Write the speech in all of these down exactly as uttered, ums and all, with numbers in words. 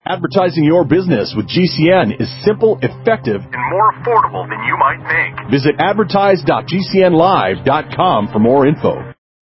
Advertising your business with G C N is simple, effective, and more affordable than you might think. Visit advertise dot g c n live dot com for more info.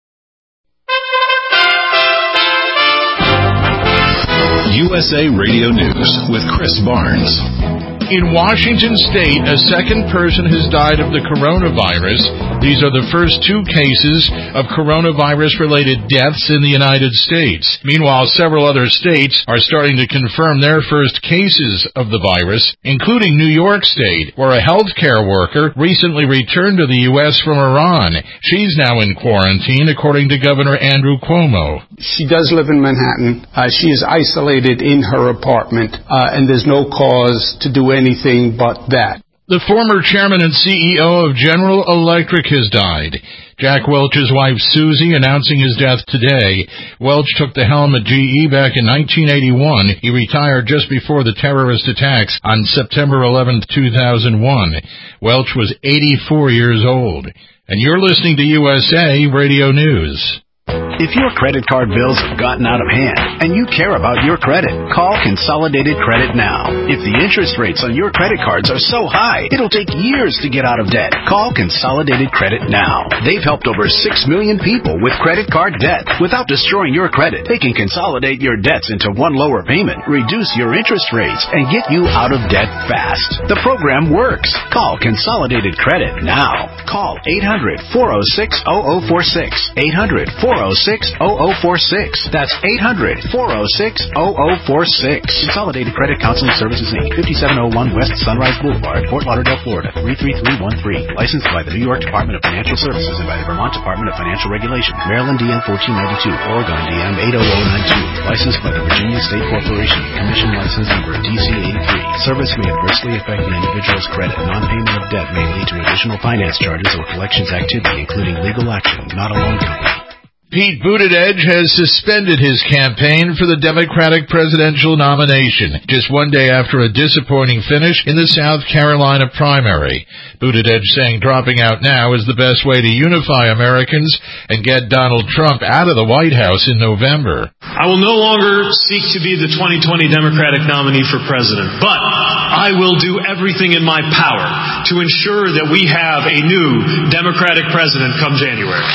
U S A Radio News with Chris Barnes. In Washington State, a second person has died of the coronavirus. These are the first two cases of coronavirus-related deaths in the United States. Meanwhile, several other states are starting to confirm their first cases of the virus, including New York State, where a healthcare worker recently returned to the U S from Iran. She's now in quarantine, according to Governor Andrew Cuomo. She does live in Manhattan. Uh, she is isolated in her apartment, uh, and there's no cause to do anything but that. The former chairman and C E O of General Electric has died. Jack Welch's wife, Susie, announcing his death today. Welch took the helm at G E back in nineteen eighty-one. He retired just before the terrorist attacks on September eleventh, two thousand one. Welch was eighty-four years old. And you're listening to U S A Radio News. If your credit card bills have gotten out of hand and you care about your credit, call Consolidated Credit now. If the interest rates on your credit cards are so high, it'll take years to get out of debt. Call Consolidated Credit now. They've helped over six million people with credit card debt. Without destroying your credit, they can consolidate your debts into one lower payment, reduce your interest rates, and get you out of debt fast. The program works. Call Consolidated Credit now. Call eight hundred, four oh six, oh oh four six. eight hundred, four oh six, oh oh four six. That's eight hundred, four oh six, oh oh four six. Consolidated Credit Counseling Services, Incorporated, fifty-seven oh one West Sunrise Boulevard, Fort Lauderdale, Florida, three three three one three. Licensed by the New York Department of Financial Services and by the Vermont Department of Financial Regulation. Maryland D M fourteen ninety-two, Oregon D M eight oh oh nine two. Licensed by the Virginia State Corporation. Commission license number D C eighty-three. Service may adversely affect an individual's credit. Non-payment of debt may lead to additional finance charges or collections activity, including legal action. Not a loan company. Pete Buttigieg has suspended his campaign for the Democratic presidential nomination, just one day after a disappointing finish in the South Carolina primary. Buttigieg saying dropping out now is the best way to unify Americans and get Donald Trump out of the White House in November. I will no longer seek to be the twenty twenty Democratic nominee for president, but I will do everything in my power to ensure that we have a new Democratic president come January.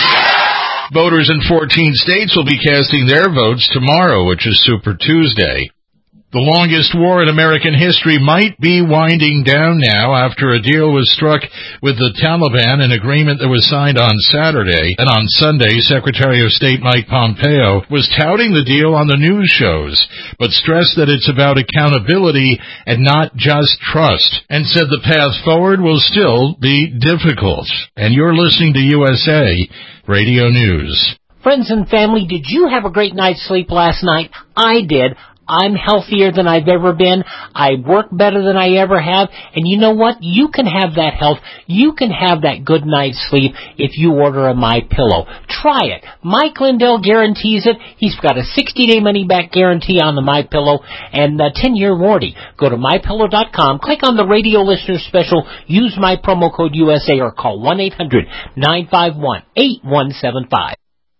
Voters in fourteen states will be casting their votes tomorrow, which is Super Tuesday. The longest war in American history might be winding down now after a deal was struck with the Taliban, an agreement that was signed on Saturday. And on Sunday, Secretary of State Mike Pompeo was touting the deal on the news shows, but stressed that it's about accountability and not just trust, and said the path forward will still be difficult. And you're listening to U S A Radio News. Friends and family, did you have a great night's sleep last night? I did. I'm healthier than I've ever been. I work better than I ever have. And you know what? You can have that health. You can have that good night's sleep if you order a MyPillow. Try it. Mike Lindell guarantees it. He's got a sixty-day money-back guarantee on the MyPillow and a ten-year warranty. Go to my pillow dot com, click on the radio listener special, use my promo code U S A, or call one eight hundred, nine five one, eight one seven five.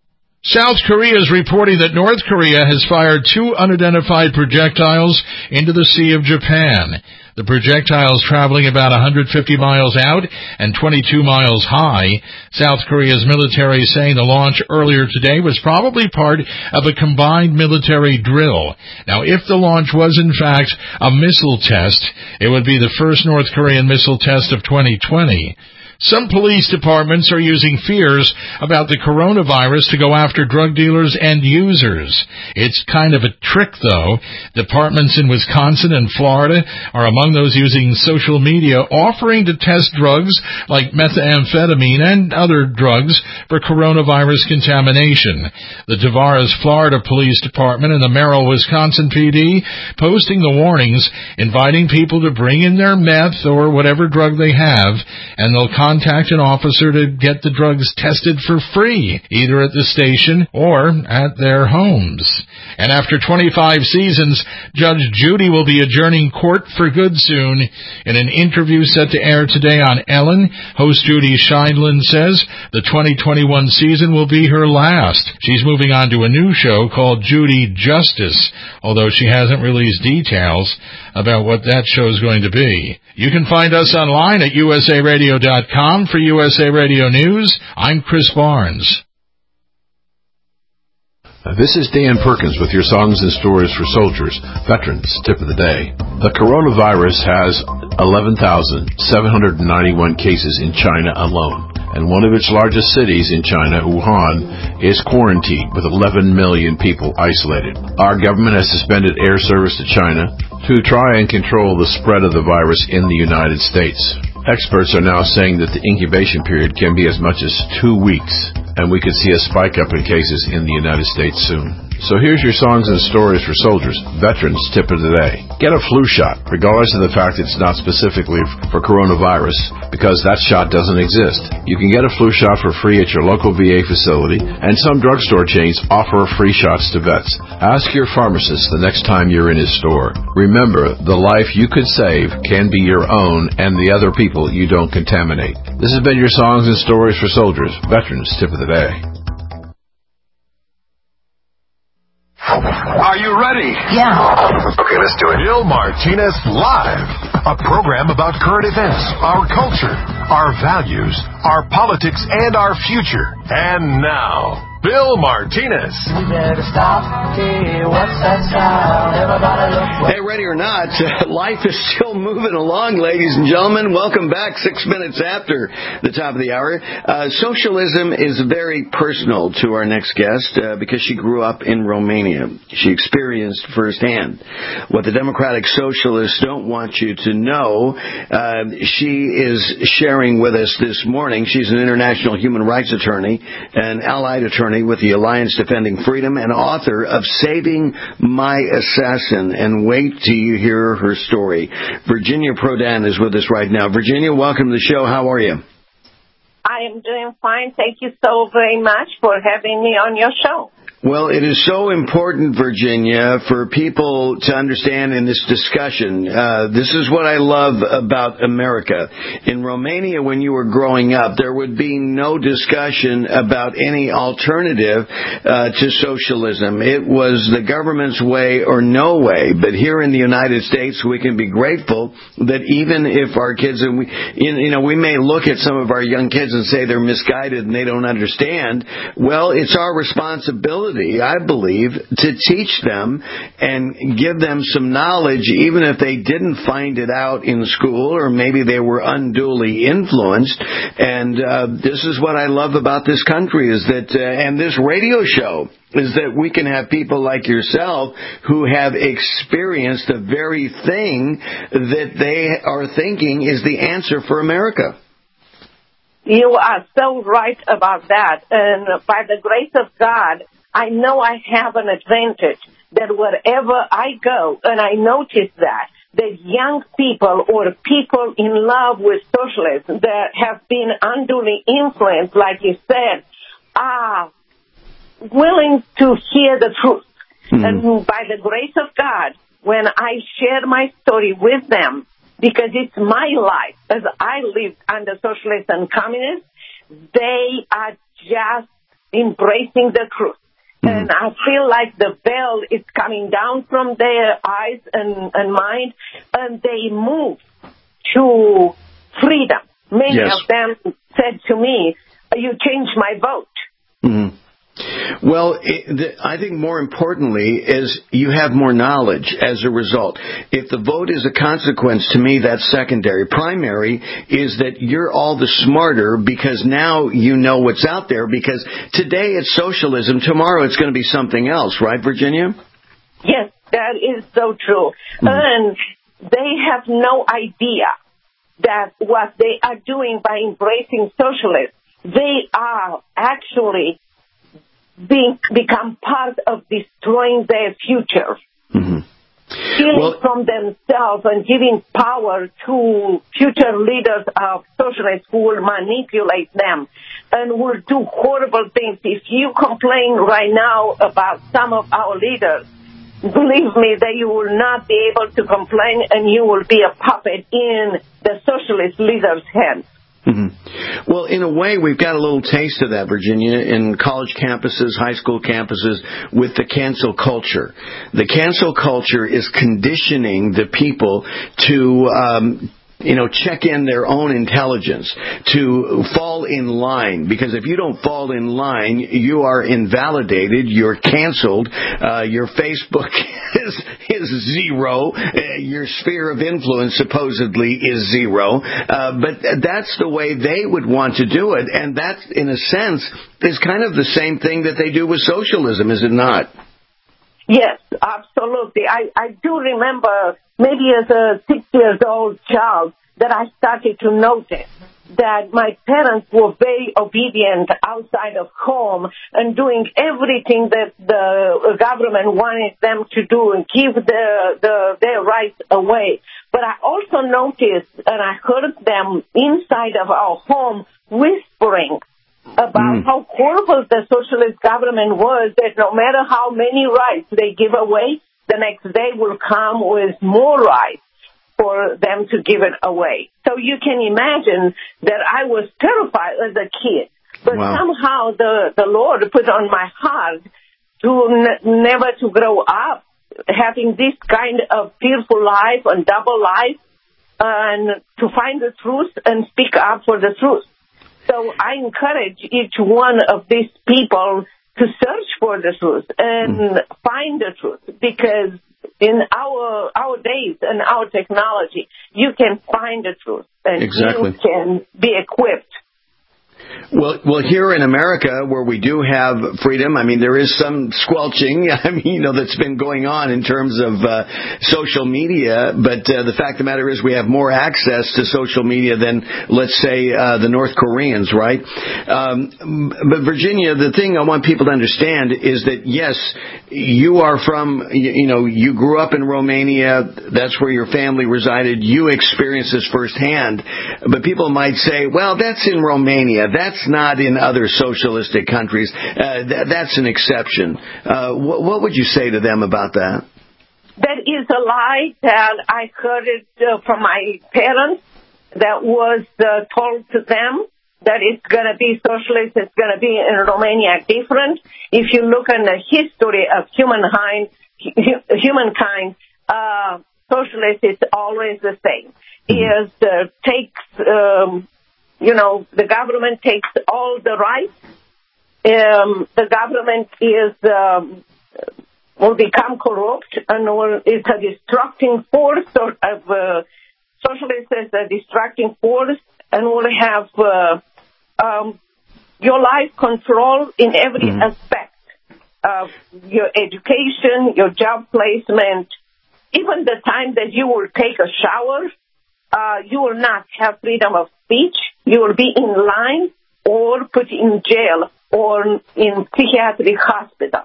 South Korea is reporting that North Korea has fired two unidentified projectiles into the Sea of Japan. The projectiles traveling about one hundred fifty miles out and twenty-two miles high. South Korea's military saying the launch earlier today was probably part of a combined military drill. Now, if the launch was in fact a missile test, it would be the first North Korean missile test of twenty twenty. Some police departments are using fears about the coronavirus to go after drug dealers and users. It's kind of a trick, though. Departments in Wisconsin and Florida are among those using social media offering to test drugs like methamphetamine and other drugs for coronavirus contamination. The Tavares, Florida Police Department and the Merrill, Wisconsin P D posting the warnings, inviting people to bring in their meth or whatever drug they have, and they'll contact contact an officer to get the drugs tested for free, either at the station or at their homes. And after twenty-five seasons, Judge Judy will be adjourning court for good soon. In an interview set to air today on Ellen, host Judy Scheindlin says the twenty twenty-one season will be her last. She's moving on to a new show called Judy Justice, although she hasn't released details about what that show is going to be. You can find us online at U S A radio dot com. For U S A Radio News, I'm Chris Barnes. This is Dan Perkins with your Songs and Stories for Soldiers, Veterans Tip of the Day. The coronavirus has eleven thousand seven hundred ninety-one cases in China alone, and one of its largest cities in China, Wuhan, is quarantined with eleven million people isolated. Our government has suspended air service to China to try and control the spread of the virus in the United States. Experts are now saying that the incubation period can be as much as two weeks, and we could see a spike up in cases in the United States soon. So here's your Songs and Stories for Soldiers, Veterans Tip of the Day. Get a flu shot, regardless of the fact it's not specifically for coronavirus, because that shot doesn't exist. You can get a flu shot for free at your local V A facility, and some drugstore chains offer free shots to vets. Ask your pharmacist the next time you're in his store. Remember, the life you could save can be your own and the other people you don't contaminate. This has been your Songs and Stories for Soldiers, Veterans Tip of the Day. Are you ready? Yeah. Okay, let's do it. Bill Martinez Live, a program about current events, our culture, our values, our politics, and our future. And now, Bill Martinez. We better stop. Hey, what's that sound? Everybody look. Hey, ready or not, uh, life is still moving along, ladies and gentlemen. Welcome back six minutes after the top of the hour. Uh, socialism is very personal to our next guest uh, because she grew up in Romania. She experienced firsthand what the Democratic Socialists don't want you to know. Uh, she is sharing with us this morning. She's an international human rights attorney, an allied attorney with the Alliance Defending Freedom, and author of Saving My Assassin. And wait till you hear her story. Virginia Prodan is with us right now. Virginia, welcome to the show. How are you? I am doing fine. Thank you so very much for having me on your show. Well, it is so important, Virginia, for people to understand in this discussion. Uh, this is what I love about America. In Romania, when you were growing up, there would be no discussion about any alternative uh, to socialism. It was the government's way or no way. But here in the United States, we can be grateful that even if our kids, and we, you know, we may look at some of our young kids and say they're misguided and they don't understand. Well, it's our responsibility, I believe, to teach them and give them some knowledge, even if they didn't find it out in school or maybe they were unduly influenced. And uh, this is what I love about this country, is that, uh, and this radio show, is that we can have people like yourself who have experienced the very thing that they are thinking is the answer for America. You are so right about that. And by the grace of God, I know I have an advantage that wherever I go, and I notice that, that young people or people in love with socialism that have been unduly influenced, like you said, are willing to hear the truth. Mm-hmm. And by the grace of God, when I share my story with them, because it's my life as I lived under socialists and communists, they are just embracing the truth. Mm-hmm. And I feel like the veil is coming down from their eyes and, and mind, and they move to freedom. Many yes. of them said to me, you changed my vote. Mm-hmm. Well, it, the, I think more importantly is you have more knowledge as a result. If the vote is a consequence, to me, that's secondary. Primary is that you're all the smarter because now you know what's out there, because today it's socialism, tomorrow it's going to be something else, right, Virginia? Yes, that is so true. Mm-hmm. And they have no idea that what they are doing by embracing socialism, they are actually being become part of destroying their future. Mm-hmm. stealing well, from themselves and giving power to future leaders of socialists who will manipulate them and will do horrible things. If you complain right now about some of our leaders, believe me that you will not be able to complain and you will be a puppet in the socialist leaders' hands. Mm-hmm. Well, in a way, we've got a little taste of that, Virginia, in college campuses, high school campuses, with the cancel culture. The cancel culture is conditioning the people to um, you know, check in their own intelligence, to fall in line, because if you don't fall in line, you are invalidated, you're canceled, uh, your Facebook is, is zero, uh, your sphere of influence supposedly is zero, uh, but that's the way they would want to do it, and that, in a sense, is kind of the same thing that they do with socialism, is it not? Yes, absolutely. I, I do remember, maybe as a six-year-old child, that I started to notice that my parents were very obedient outside of home and doing everything that the government wanted them to do and give the, the, their rights away. But I also noticed, and I heard them inside of our home whispering about mm. how horrible the socialist government was, that no matter how many rights they give away, the next day will come with more rights for them to give it away. So you can imagine that I was terrified as a kid. But wow. somehow the, the Lord put on my heart to n- never to grow up having this kind of fearful life and double life, and to find the truth and speak up for the truth. So I encourage each one of these people to search for the truth and mm. find the truth, because in our our days and our technology, you can find the truth and exactly. you can be equipped. Well, well, here in America, where we do have freedom, I mean, there is some squelching, I mean, you know, that's been going on in terms of uh, social media. But uh, the fact of the matter is we have more access to social media than, let's say, uh, the North Koreans, right? Um, but, Virginia, the thing I want people to understand is that, yes, you are from, you, you know, you grew up in Romania. That's where your family resided. You experienced this firsthand. But people might say, well, that's in Romania. That's not in other socialistic countries. Uh, th- that's an exception. Uh, wh- what would you say to them about that? That is a lie, that I heard it uh, from my parents. That was uh, told to them that it's going to be socialist, it's going to be in Romania different. If you look at the history of humankind, humankind, uh, socialist is always the same. Mm-hmm. It uh, takes... Um, You know, the government takes all the rights. Um, the government is um, will become corrupt and will, it's a destructing force. Or of uh, socialist is a destructing force, and will have uh, um, your life control in every mm-hmm. aspect of your education, your job placement, even the time that you will take a shower. Uh, you will not have freedom of speech. You will be in line or put in jail or in psychiatric hospital.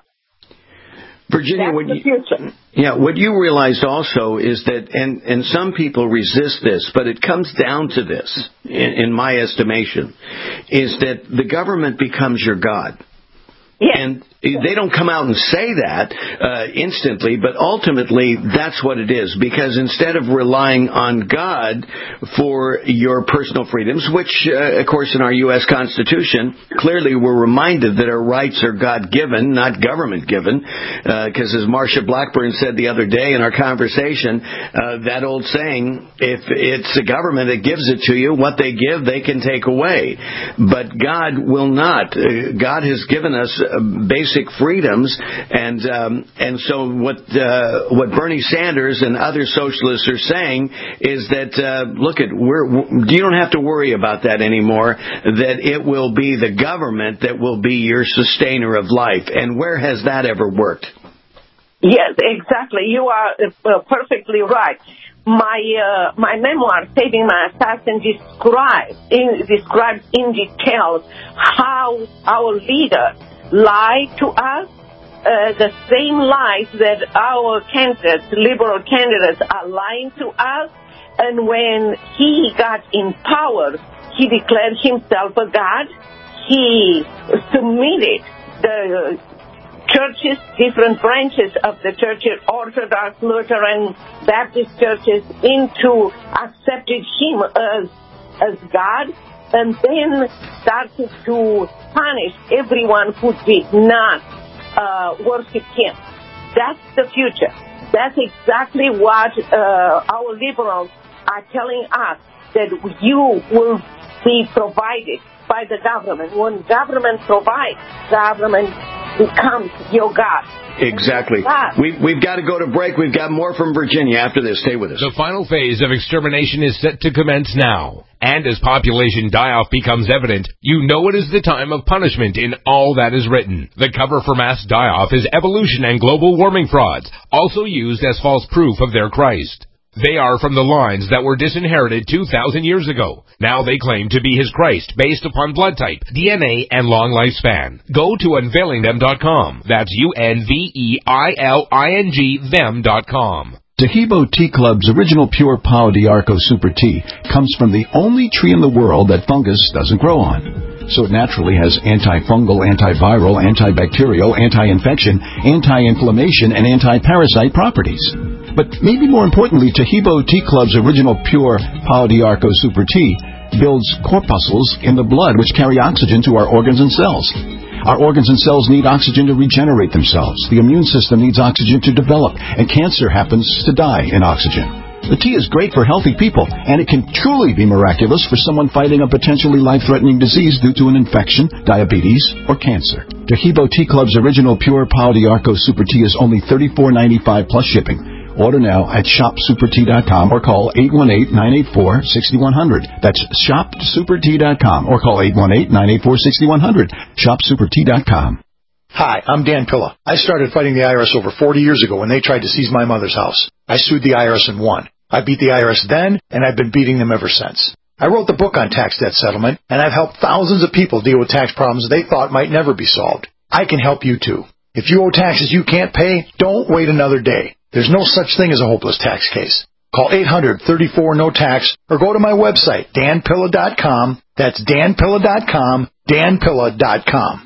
Virginia, That's what the you, future. Yeah, what you realized also is that, and, and some people resist this, but it comes down to this, in, in my estimation, is that the government becomes your God. Yes. And they don't come out and say that uh, instantly, but ultimately that's what it is. Because instead of relying on God for your personal freedoms, which, uh, of course, in our U S Constitution, clearly we're reminded that our rights are God-given, not government-given. Because uh, as Marsha Blackburn said the other day in our conversation, uh, that old saying, if it's the government that gives it to you, what they give, they can take away. But God will not. Uh, God has given us uh, basic freedoms, and um, and so what uh, what Bernie Sanders and other socialists are saying is that uh, look at we're you don't have to worry about that anymore. That it will be the government that will be your sustainer of life. And where has that ever worked? Yes, exactly. You are uh, perfectly right. My uh, my memoir, Saving My Assassin, describes in describes in detail how our leaders lied to us uh, the same lies that our candidates, liberal candidates, are lying to us. And when he got in power, he declared himself a God. He submitted the churches, different branches of the churches, Orthodox, Lutheran, Baptist churches, into accepted him as as God, and then started to punish everyone who did not uh, worship him. That's the future. That's exactly what uh, our liberals are telling us, that you will be provided by the government. When government provides, government becomes your God. Exactly. We, we've got to go to break. We've got more from Virginia after this. Stay with us. The final phase of extermination is set to commence now. And as population die-off becomes evident, you know it is the time of punishment in all that is written. The cover for mass die-off is evolution and global warming frauds, also used as false proof of their Christ. They are from the lines that were disinherited two thousand years ago. Now they claim to be his Christ based upon blood type, D N A, and long lifespan. Go to unveiling them dot com. That's U N V E I L I N G them dot com. Tahibo Tea Club's original pure Pau d'Arco Super Tea comes from the only tree in the world that fungus doesn't grow on. So it naturally has antifungal, antiviral, antibacterial, anti-infection, anti-inflammation, and anti-parasite properties. But maybe more importantly, Tahibo Tea Club's original pure Pau d'Arco Super Tea builds corpuscles in the blood which carry oxygen to our organs and cells. Our organs and cells need oxygen to regenerate themselves. The immune system needs oxygen to develop, and cancer happens to die in oxygen. The tea is great for healthy people, and it can truly be miraculous for someone fighting a potentially life-threatening disease due to an infection, diabetes, or cancer. Tahibo Tea Club's original pure Pau d'Arco Super Tea is only thirty-four ninety-five plus shipping. Order now at shop super tea dot com or call eight one eight, nine eight four, six one zero zero. That's shop super tea dot com or call eight one eight, nine eight four, six one zero zero. shop super tea dot com. Hi, I'm Dan Pilla. I started fighting the I R S over forty years ago when they tried to seize my mother's house. I sued the I R S and won. I beat the I R S then, and I've been beating them ever since. I wrote the book on tax debt settlement, and I've helped thousands of people deal with tax problems they thought might never be solved. I can help you too. If you owe taxes you can't pay, don't wait another day. There's no such thing as a hopeless tax case. Call eight hundred, thirty-four, no tax or go to my website, dan pilla dot com. That's dan pilla dot com, dan pilla dot com.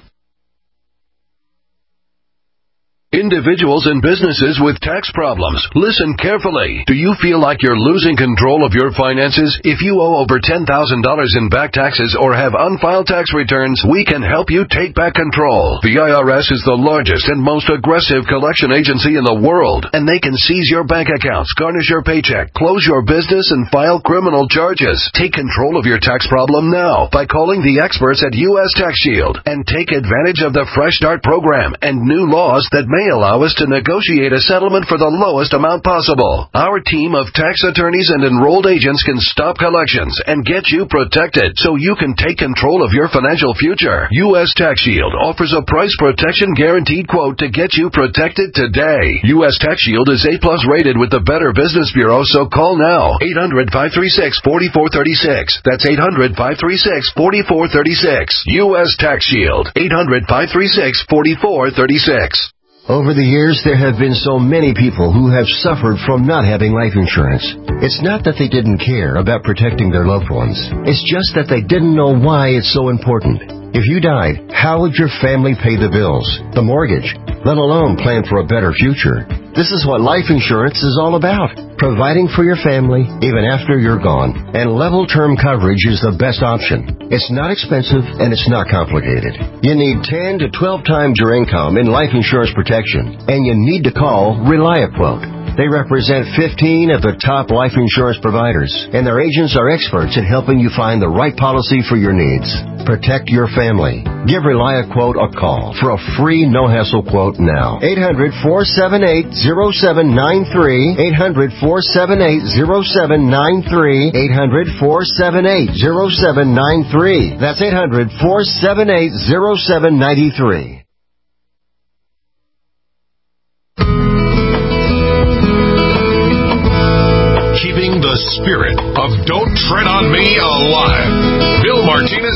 Individuals and businesses with tax problems, listen carefully. Do you feel like you're losing control of your finances? If you owe over ten thousand dollars in back taxes or have unfiled tax returns, we can help you take back control. The I R S is the largest and most aggressive collection agency in the world, and they can seize your bank accounts, garnish your paycheck, close your business, and file criminal charges. Take control of your tax problem now by calling the experts at U S Tax Shield and take advantage of the Fresh Start program and new laws that may allow us to negotiate a settlement for the lowest amount possible. Our team of tax attorneys and enrolled agents can stop collections and get you protected so you can take control of your financial future. U S Tax Shield offers a price protection guaranteed quote to get you protected today. U S Tax Shield is A plus rated with the Better Business Bureau, so call now. eight hundred, five three six, four four three six. That's eight hundred, five three six, four four three six. U S Tax Shield. eight hundred, five three six, four four three six. Over the years, there have been so many people who have suffered from not having life insurance. It's not that they didn't care about protecting their loved ones. It's just that they didn't know why it's so important. If you died, how would your family pay the bills, the mortgage, let alone plan for a better future? This is what life insurance is all about, providing for your family even after you're gone. And level term coverage is the best option. It's not expensive and it's not complicated. You need ten to twelve times your income in life insurance protection, and you need to call ReliaQuote. They represent fifteen of the top life insurance providers, and their agents are experts at helping you find the right policy for your needs. Protect your family. Give ReliaQuote a call for a free no-hassle quote now. eight hundred, four seven eight, zero seven nine three. eight hundred, four seven eight, zero seven nine three. eight hundred, four seven eight, zero seven nine three. That's eight hundred, four seven eight, zero seven nine three. Keeping the the spirit of Don't Tread on Me alive. Bill Martinez,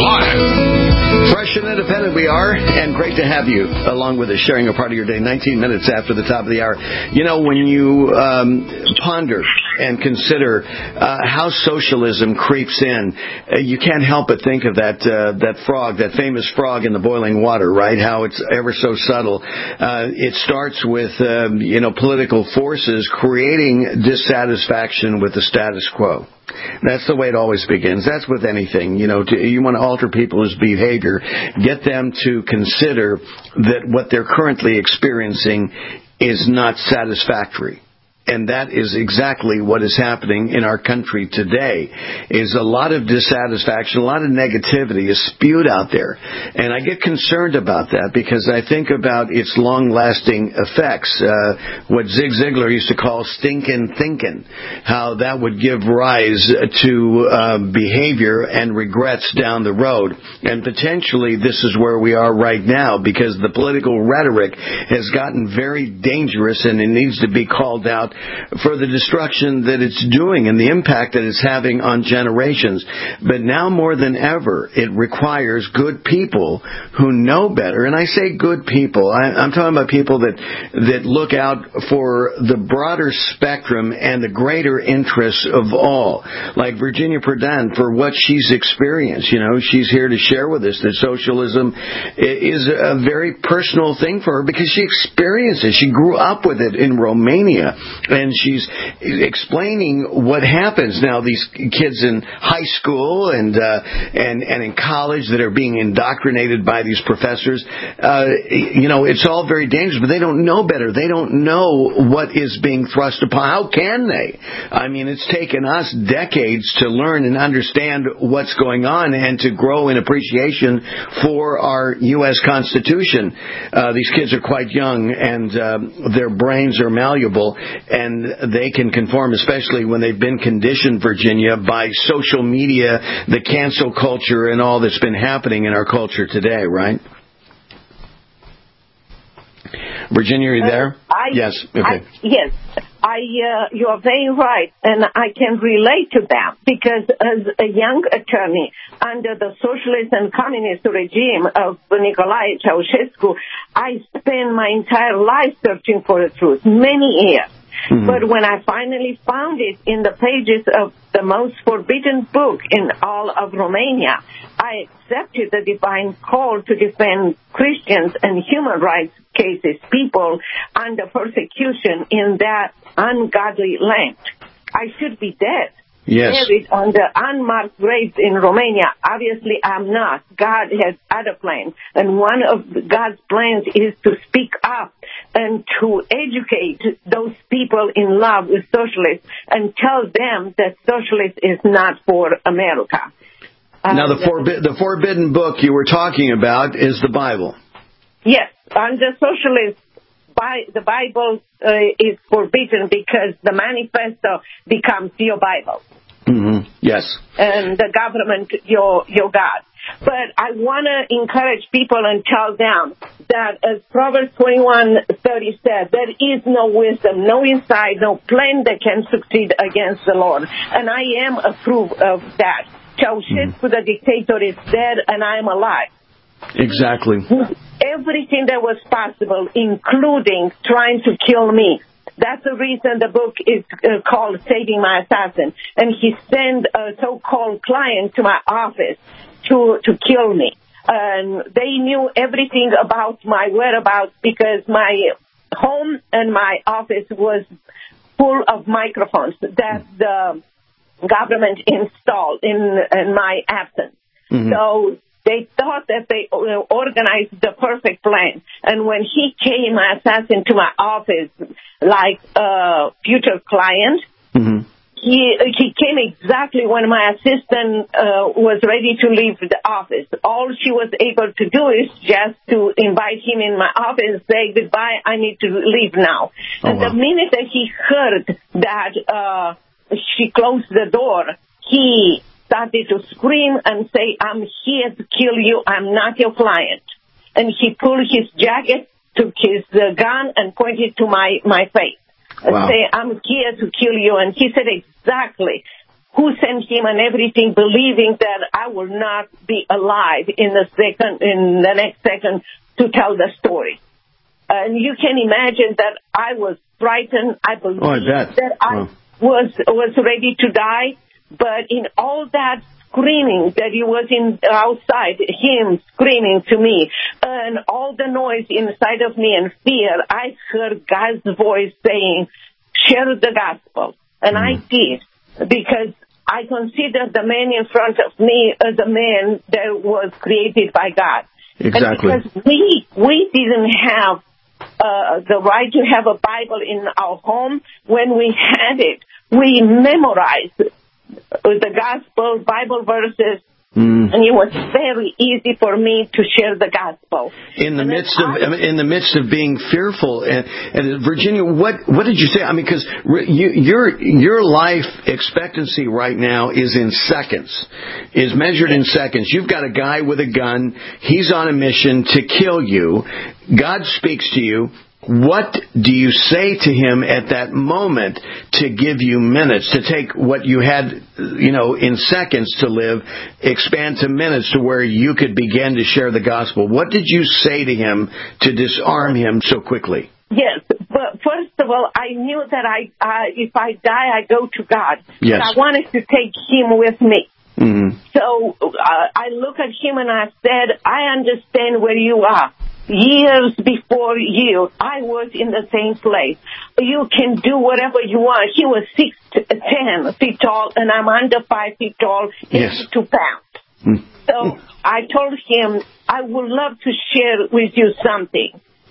live. Fresh and independent we are, and great to have you along with us, sharing a part of your day, nineteen minutes after the top of the hour. You know, when you um, ponder and consider uh, how socialism creeps in, uh, you can't help but think of that uh, that frog, that famous frog in the boiling water, right? How it's ever so subtle. Uh, it starts with, um, you know, political forces creating dissatisfaction with the status quo. That's the way it always begins. That's with anything. You know, to, you want to alter people's behavior, get them to consider that what they're currently experiencing is not satisfactory. And that is exactly what is happening in our country today, is a lot of dissatisfaction, a lot of negativity is spewed out there. And I get concerned about that because I think about its long-lasting effects, uh, what Zig Ziglar used to call stinkin' thinking, how that would give rise to uh, behavior and regrets down the road. And potentially this is where we are right now, because the political rhetoric has gotten very dangerous and it needs to be called out for the destruction that it's doing and the impact that it's having on generations. But now more than ever, it requires good people who know better. And I say good people. I, I'm talking about people that that look out for the broader spectrum and the greater interests of all. Like Virginia Prodan, for what she's experienced. You know, she's here to share with us that socialism is a very personal thing for her because she experienced it. She grew up with it in Romania. And she's explaining what happens now. These kids in high school and uh, and and in college that are being indoctrinated by these professors. Uh, you know, it's all very dangerous, but they don't know better. They don't know what is being thrust upon. How can they? I mean, it's taken us decades to learn and understand what's going on and to grow in appreciation for our U S Constitution. Uh, these kids are quite young and uh, their brains are malleable. And they can conform, especially when they've been conditioned, Virginia, by social media, the cancel culture, and all that's been happening in our culture today, right? Virginia, are you there? Uh, I, yes. Okay. I, yes. I, uh, you are very right, and I can relate to that because as a young attorney under the socialist and communist regime of Nicolae Ceausescu, I spent my entire life searching for the truth, many years. Mm-hmm. But when I finally found it in the pages of the most forbidden book in all of Romania, I accepted the divine call to defend Christians and human rights cases, people under persecution in that ungodly land. I should be dead. Yes. Buried on the unmarked graves in Romania. Obviously, I'm not. God has other plans. And one of God's plans is to speak up and to educate those people in love with socialists and tell them that socialist is not for America. Uh, now, the, forbi- the forbidden book you were talking about is the Bible. Yes. Under socialists, By, the Bible uh, is forbidden because the manifesto becomes your Bible. Mm-hmm. Yes. And the government, your your God. But I want to encourage people and tell them that as Proverbs twenty-one thirty said, there is no wisdom, no insight, no plan that can succeed against the Lord. And I am a proof of that. Ceausescu, mm-hmm. the dictator, is dead and I am alive. Exactly. Everything that was possible, including trying to kill me. That's the reason the book is uh, called Saving My Assassin. And he sent a so-called client to my office to, to kill me. And they knew everything about my whereabouts because my home and my office was full of microphones that the government installed in, in my absence. Mm-hmm. So they thought that they organized the perfect plan. And when he came, my assassin, to my office, like a future client, mm-hmm. he he came exactly when my assistant uh, was ready to leave the office. All she was able to do is just to invite him in my office and say, goodbye, I need to leave now. Oh, and wow. The minute that he heard that uh, she closed the door, he started to scream and say, I'm here to kill you. I'm not your client. And he pulled his jacket, took his uh, gun, and pointed to my, my face. wow. say, I'm here to kill you. And he said exactly who sent him and everything, believing that I will not be alive in the second, in the next second to tell the story. And you can imagine that I was frightened. I believed oh, I that I wow. was was ready to die. But in all that screaming that he was in outside, him screaming to me, and all the noise inside of me and fear, I heard God's voice saying, share the gospel. And mm. I did, because I consider the man in front of me as a man that was created by God. Exactly. And because we, we didn't have uh, the right to have a Bible in our home, when we had it, we memorized the gospel, Bible verses, mm. and it was very easy for me to share the gospel. In the and midst of I, in the midst of being fearful, and, and Virginia, what what did you say? I mean, because you, your your life expectancy right now is in seconds, is measured in seconds. You've got a guy with a gun. He's on a mission to kill you. God speaks to you. What do you say to him at that moment to give you minutes, to take what you had, you know, in seconds to live, expand to minutes to where you could begin to share the gospel? What did you say to him to disarm him so quickly? Yes, but first of all, I knew that I, uh, if I die, I go to God. Yes. But I wanted to take him with me. Mm-hmm. So uh, I look at him and I said, I understand where you are. Years before you, I was in the same place. You can do whatever you want. He was six to ten feet tall, and I'm under five feet tall, yes. eighty-two pounds. Mm. So I told him, I would love to share with you something.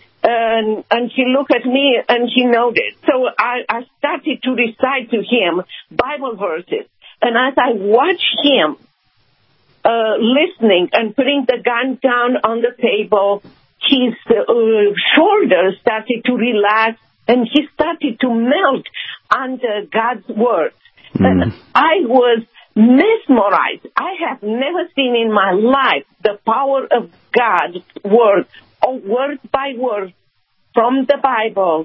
And, and he looked at me, and he nodded. So I, I started to recite to him Bible verses. And as I watched him uh, listening and putting the gun down on the table, his uh, shoulders started to relax, and he started to melt under God's word. Mm. And I was mesmerized. I have never seen in my life the power of God's word, or word by word from the Bible,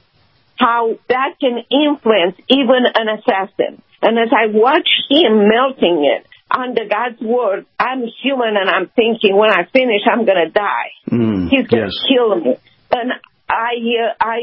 how that can influence even an assassin. And as I watch him melting it under God's word, I'm human, and I'm thinking, when I finish, I'm going to die. Mm, He's going to yes. kill me. And I, uh, I,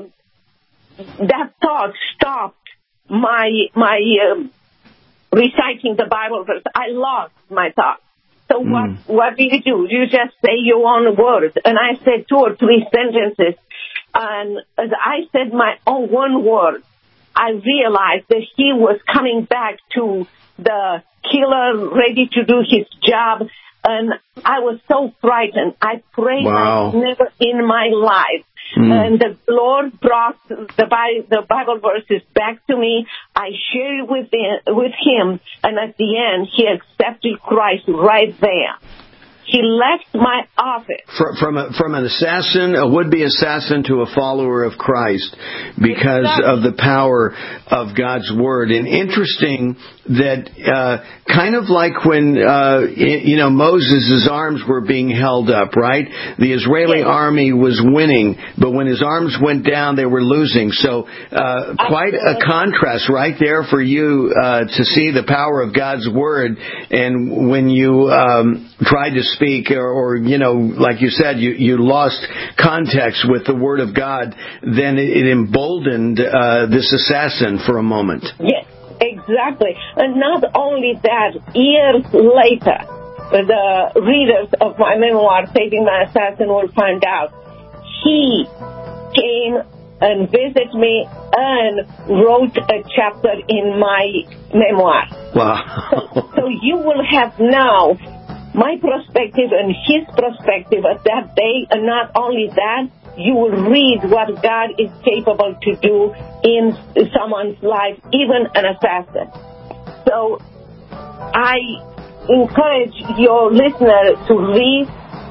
uh, that thought stopped my, my, uh, reciting the Bible verse. I lost my thought. So mm. what, what do you do? You just say your own words. And I said two or three sentences. And as I said my own one word, I realized that he was coming back to the killer, ready to do his job, and I was so frightened. I prayed wow. like never in my life. Mm. And the Lord brought the Bible, the Bible verses back to me. I shared with him, with him, and at the end, he accepted Christ right there. He left my office. From, from, a, from an assassin, a would-be assassin, to a follower of Christ because exactly. of the power of God's Word. And interesting that uh, kind of like when, uh, you know, Moses' arms were being held up, right? The Israeli yes. army was winning, but when his arms went down, they were losing. So uh, quite a contrast right there for you uh, to see the power of God's Word. And when you um, tried to speak, or, or, you know, like you said, you, you lost context with the Word of God, then it, it emboldened uh, this assassin for a moment. Yes, exactly. And not only that, years later, the readers of my memoir, Saving My Assassin, will find out, he came and visited me and wrote a chapter in my memoir. Wow. so, so you will have now my perspective and his perspective at that day, and not only that, you will read what God is capable to do in someone's life, even an assassin. So I encourage your listener to read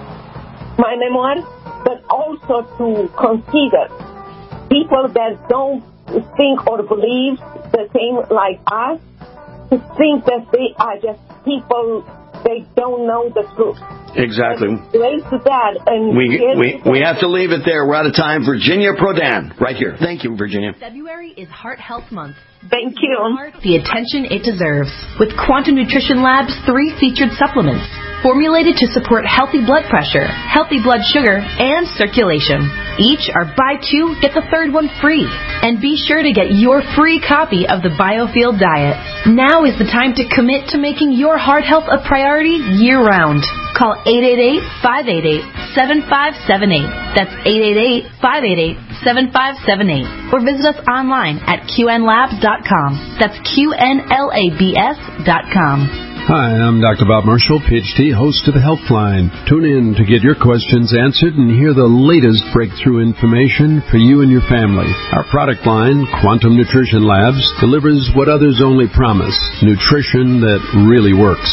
my memoir, but also to consider people that don't think or believe the same like us, to think that they are just people they don't know the truth. Exactly. Raise that and we we we have to leave it there. We're out of time. Virginia Prodan, right here. Thank you, Virginia. February is Heart Health Month. Thank you. The attention it deserves. With Quantum Nutrition Lab's three featured supplements, formulated to support healthy blood pressure, healthy blood sugar, and circulation. Each are buy two, get the third one free. And be sure to get your free copy of the Biofield Diet. Now is the time to commit to making your heart health a priority year-round. Call eight eight eight, five eight eight, seven five seven eight. That's eight eight eight, five eight eight, seven five seven eight. Or visit us online at Q N labs dot com. That's Q N L A B S dot com. Hi, I'm Doctor Bob Marshall, P H D, host of the Helpline. Tune in to get your questions answered and hear the latest breakthrough information for you and your family. Our product line, Quantum Nutrition Labs, delivers what others only promise, nutrition that really works.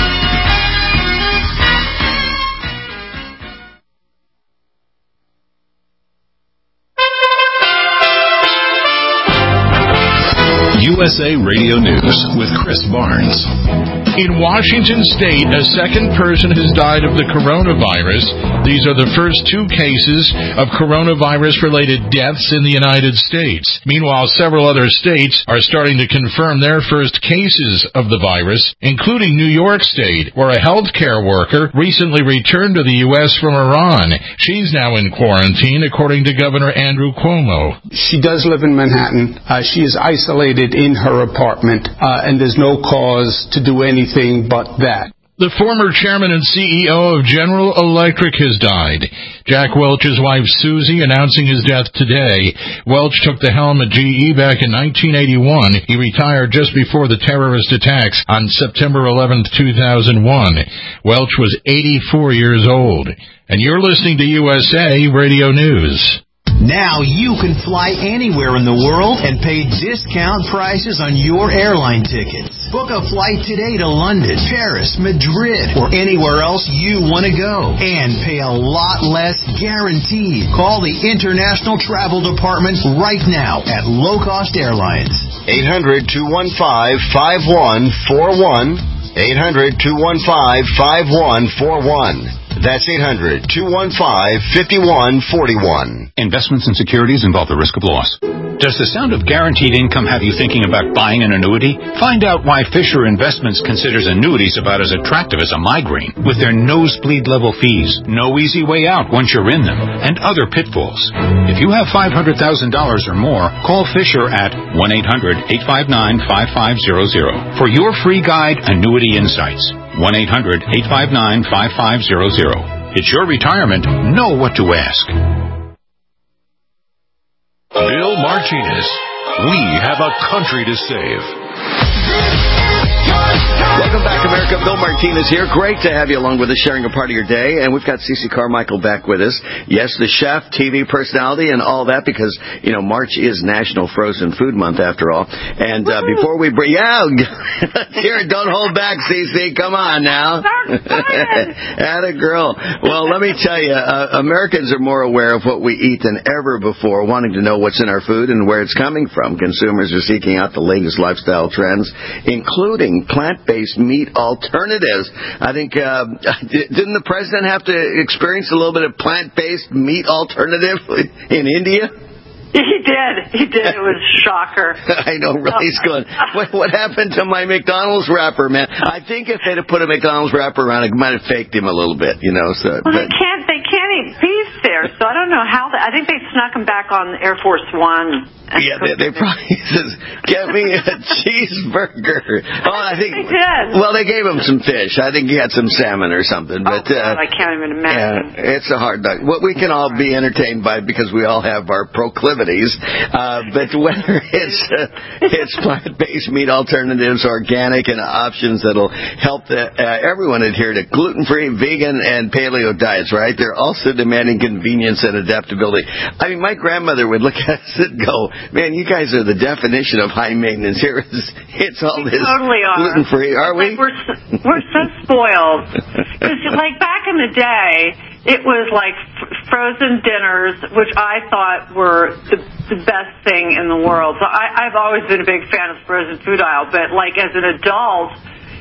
U S A Radio News with Chris Barnes. In Washington State, a second person has died of the coronavirus. These are the first two cases of coronavirus-related deaths in the United States. Meanwhile, several other states are starting to confirm their first cases of the virus, including New York State, where a healthcare worker recently returned to the U S from Iran. She's now in quarantine, according to Governor Andrew Cuomo. She does live in Manhattan. Uh, she is isolated in her apartment, uh, and there's no cause to do anything but that. The former chairman and C E O of General Electric has died. Jack Welch's wife, Susie, announcing his death today. Welch took the helm at G E back in nineteen eighty-one. He retired just before the terrorist attacks on September eleventh, two thousand one. Welch was eighty-four years old. And you're listening to U S A Radio News. Now you can fly anywhere in the world and pay discount prices on your airline tickets. Book a flight today to London, Paris, Madrid, or anywhere else you want to go. And pay a lot less guaranteed. Call the International Travel Department right now at Low Cost Airlines. eight hundred, two one five, five one four one. eight hundred, two one five, five one four one. That's eight hundred, two one five, five one four one. Investments and securities involve the risk of loss. Does the sound of guaranteed income have you thinking about buying an annuity? Find out why Fisher Investments considers annuities about as attractive as a migraine, with their nosebleed level fees, no easy way out once you're in them, and other pitfalls. If you have five hundred thousand dollars or more, call Fisher at one eight hundred, eight five nine, five five zero zero for your free guide, Annuity Insights. one eight hundred, eight five nine, five five zero zero. It's your retirement. Know what to ask. Bill Martinez. We have a country to save. Welcome back, America. Bill Martinez here. Great to have you along with us, sharing a part of your day. And we've got Cece Carmichael back with us. Yes, the chef, T V personality, and all that, because, you know, March is National Frozen Food Month, after all. And uh, before we bring... Yeah, here, don't hold back, Cece. Come on now. Atta girl. Well, let me tell you, uh, Americans are more aware of what we eat than ever before, wanting to know what's in our food and where it's coming from. Consumers are seeking out the latest lifestyle trends, including plant-based meat alternatives. I think, uh, didn't the president have to experience a little bit of plant-based meat alternative in India? He did. He did. It was a shocker. I know, really. He's going, what, what happened to my McDonald's wrapper, man? I think if they'd have put a McDonald's wrapper around, it might have faked him a little bit, you know. So, well, but, they can't. They can't eat beef there, so I don't know how. They, I think they snuck him back on Air Force One. Yeah, they, they probably says, "Get me a cheeseburger." Oh, I think they did. Well, they gave him some fish. I think he had some salmon or something. But oh, God, uh, I can't even imagine. Yeah, it's a hard dog. What we can all be entertained by, because we all have our proclivities. Uh, but whether it's uh, it's plant-based meat alternatives, organic, and options that'll help the, uh, everyone adhere to gluten-free, vegan, and paleo diets, right? They're also demanding convenience and adaptability. I mean, my grandmother would look at us and go, "Man, you guys are the definition of high maintenance. Here is it's all this totally gluten-free." Are we? Like we're we're so spoiled. Because like back in the day, it was like f- frozen dinners, which I thought were the, the best thing in the world. So I, I've always been a big fan of the frozen food aisle. But like as an adult,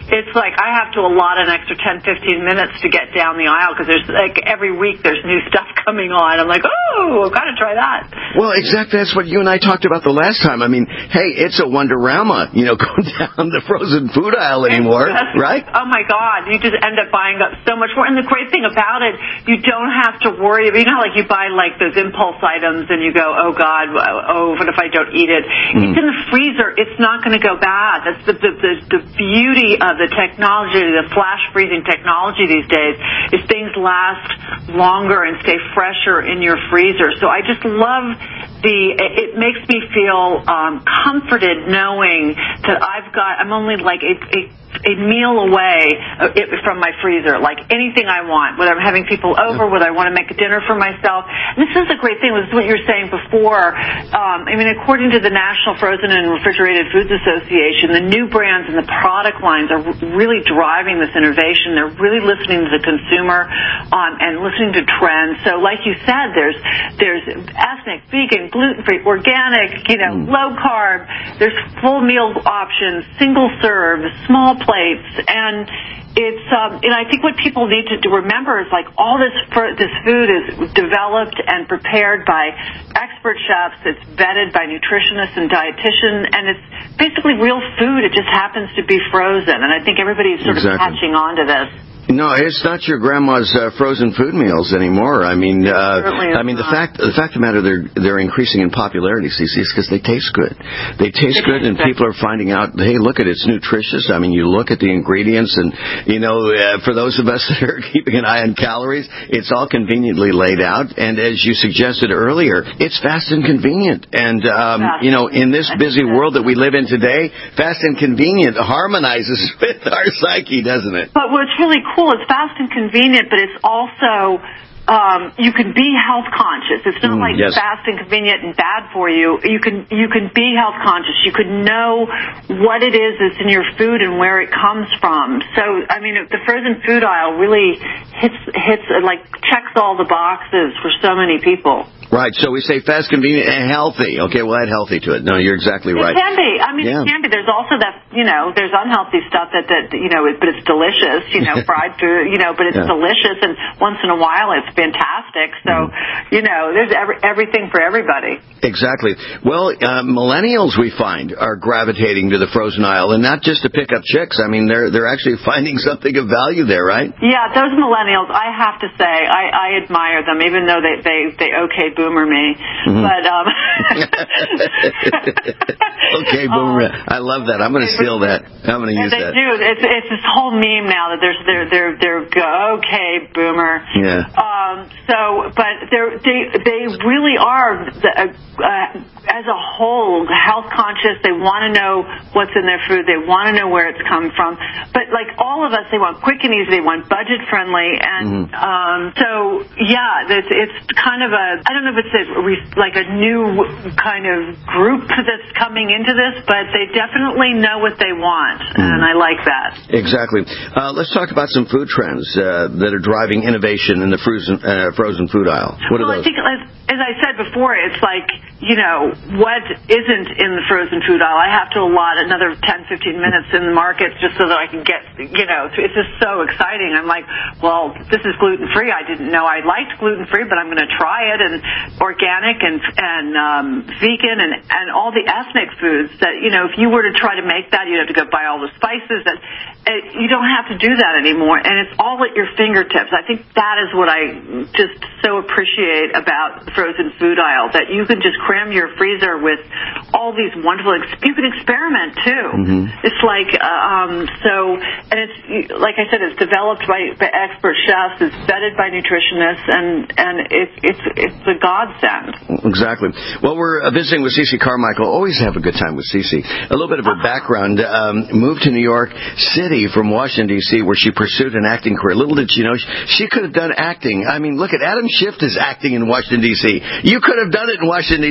it's like I have to allot an extra ten, fifteen minutes to get down the aisle because there's like every week there's new stuff coming on. I'm like, oh, I've got to try that. Well, exactly. That's what you and I talked about the last time. I mean, hey, it's a Wonderama, you know, going down the frozen food aisle anymore, just, right? Oh, my God. You just end up buying up so much more. And the great thing about it, you don't have to worry. You know, like you buy like those impulse items and you go, oh, God, oh, what if I don't eat it? Mm. It's in the freezer. It's not going to go bad. That's the, the, the, the beauty of the technology, the flash freezing technology these days, is things last longer and stay fresher in your freezer. So I just love the, it makes me feel um, comforted knowing that I've got, I'm only like a, a a meal away from my freezer, like anything I want, whether I'm having people over, whether I want to make a dinner for myself. And this is a great thing. This is what you were saying before. Um, I mean, according to the National Frozen and Refrigerated Foods Association, the new brands and the product lines are really driving this innovation. They're really listening to the consumer um, and listening to trends. So like you said, there's there's ethnic, vegan, gluten-free, organic, you know, mm. low carb. There's full meal options, single serve, small plates, and it's um, and I think what people need to remember is like all this this food is developed and prepared by expert chefs. It's vetted by nutritionists and dietitians, and it's basically real food. It just happens to be frozen, and I think everybody is sort exactly. of catching on to this. No, it's not your grandma's uh, frozen food meals anymore. I mean, uh, I mean the fact the fact of the matter they're they're increasing in popularity, Cece, is because they taste good. They taste good, and people are finding out. Hey, look at it, it's nutritious. I mean, you look at the ingredients, and you know, uh, for those of us that are keeping an eye on calories, it's all conveniently laid out. And as you suggested earlier, it's fast and convenient. And um, you know, in this busy world that we live in today, fast and convenient harmonizes with our psyche, doesn't it? But what's really cool. Cool. It's fast and convenient, but it's also um, you can be health conscious. It's not mm, like yes. fast and convenient and bad for you. You can you can be health conscious. You can know what it is that's in your food and where it comes from. So I mean, the frozen food aisle really hits hits like checks all the boxes for so many people. Right, so we say fast, convenient, and healthy. Okay, we'll add healthy to it. No, you're exactly right. It can be. I mean, yeah. it can be. There's also that, you know, there's unhealthy stuff that, that you know, but it's delicious, you know, fried food, you know, but it's yeah. delicious, and once in a while it's fantastic. So, mm. you know, there's every, everything for everybody. Exactly. Well, uh, millennials, we find, are gravitating to the frozen aisle, and not just to pick up chicks. I mean, they're they're actually finding something of value there, right? Yeah, those millennials, I have to say, I, I admire them, even though they, they, they okay boomer me. Mm-hmm. But, um... okay, boomer. Um, I love that. I'm going to steal that. I'm going to use they that. They do. It's, it's this whole meme now that there's, they're, they're, they're, okay, boomer. Yeah. Um, so, but they're, they, they really are, the, uh, as a whole, health conscious. They want to know what's in their food. They want to know where it's come from. But like all of us, they want quick and easy. They want budget friendly. And, mm-hmm. um, so yeah, it's, it's kind of a, I don't know if it's a, like a new kind of group that's coming into this, but they definitely know what they want. Mm-hmm. And I like that. Exactly. Uh, let's talk about some food trends, uh, that are driving innovation in the frozen, uh, frozen food aisle. What well, are those? I think, as, as I said before, it's like, you know, what isn't in the frozen food aisle? I have to allot another ten, fifteen minutes in the market just so that I can get, you know, it's just so exciting. I'm like, well, this is gluten-free. I didn't know I liked gluten-free, but I'm going to try it. And organic and, and um, vegan and, and all the ethnic foods that, you know, if you were to try to make that, you'd have to go buy all the spices. That it, you don't have to do that anymore. And it's all at your fingertips. I think that is what I just so appreciate about the frozen food aisle, that you can just cram your freezer with all these wonderful, you can experiment too. Mm-hmm. It's like, uh, um, so, and it's, like I said, it's developed by, by expert chefs, it's vetted by nutritionists, and, and it's, it's, it's a godsend. Exactly. Well, we're uh, visiting with Cece Carmichael. Always have a good time with Cece. A little bit of her background. Um, moved to New York City from Washington, D C, where she pursued an acting career. Little did she know, she could have done acting. I mean, look at Adam Schiff is acting in Washington, D C. You could have done it in Washington, D C